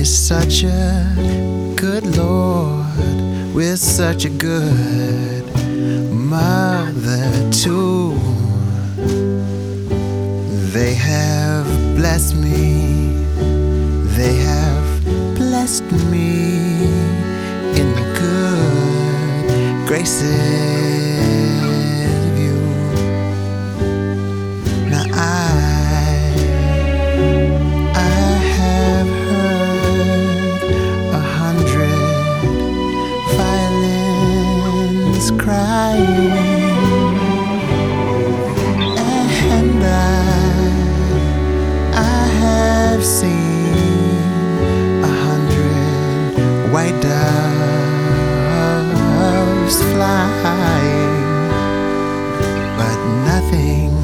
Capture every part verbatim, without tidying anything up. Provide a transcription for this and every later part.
is such a good Lord, with such a good mother too. They have blessed me, they have blessed me in the good graces of you. Now I crying, and I, I have seen a hundred white doves flying, but nothing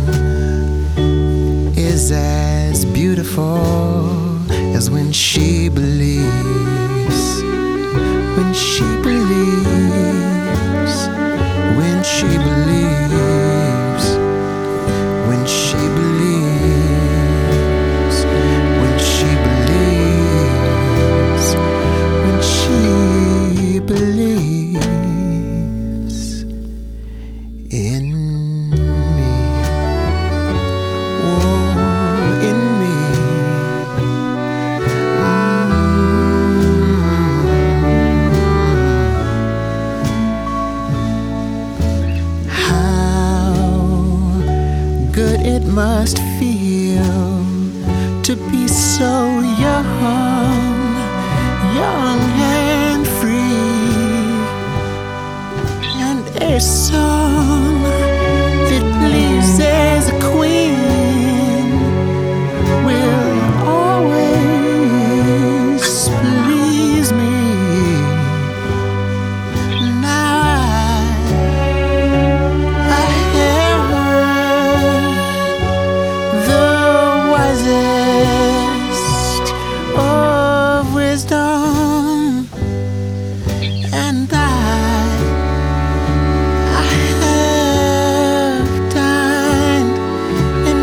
is as beautiful as when she believes, when she believes, when she believes, when she believes, when she believes, when she believes in me, oh, in me. Good it must feel to be so young, young and free, and a song that pleases a queen will always please me. And I, I have dined in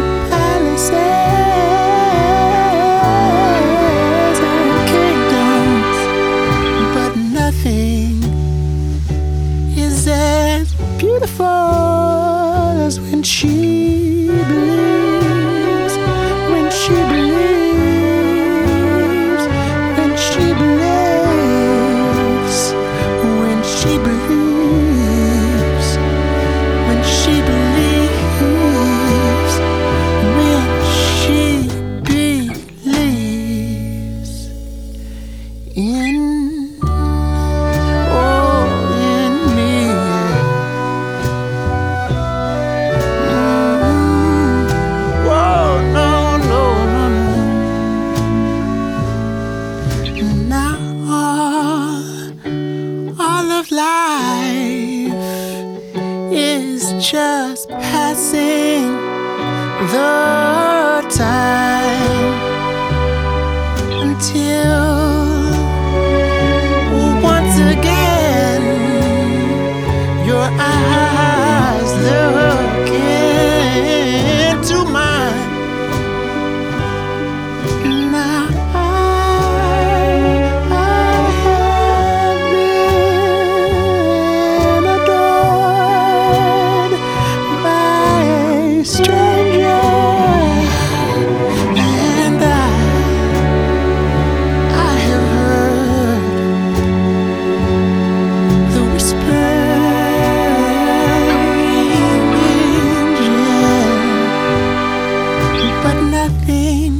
palaces and kingdoms, but nothing is as beautiful as when she believes, when she believes, when she believes. She believes, when she believes, when she believes in, oh, in me. Mm-hmm. Whoa, no, no, no, no. Now all of life is just passing the time until once again your eyes look into mine. Now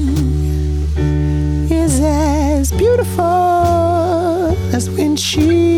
beautiful as when she